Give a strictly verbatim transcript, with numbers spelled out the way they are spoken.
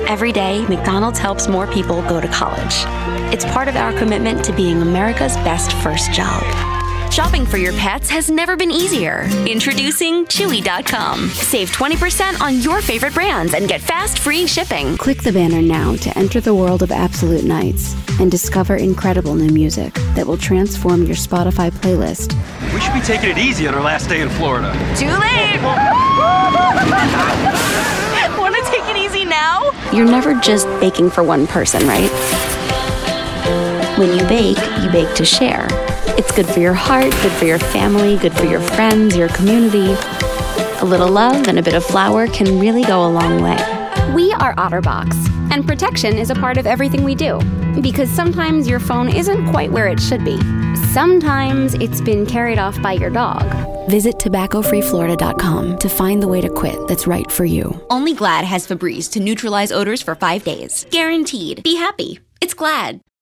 Every day, McDonald's helps more people go to college. It's part of our commitment to being America's best first job. Shopping for your pets has never been easier. Introducing Chewy dot com. Save twenty percent on your favorite brands and get fast, free shipping. Click the banner now to enter the world of Absolute Nights and discover incredible new music that will transform your Spotify playlist. We should be taking it easy on our last day in Florida. Too late! Want to take it easy now? You're never just baking for one person, right? When you bake, you bake to share. It's good for your heart, good for your family, good for your friends, your community. A little love and a bit of flour can really go a long way. We are OtterBox, and protection is a part of everything we do. Because sometimes your phone isn't quite where it should be. Sometimes it's been carried off by your dog. Visit tobacco free florida dot com to find the way to quit that's right for you. Only Glad has Febreze to neutralize odors for five days. Guaranteed. Be happy. It's Glad.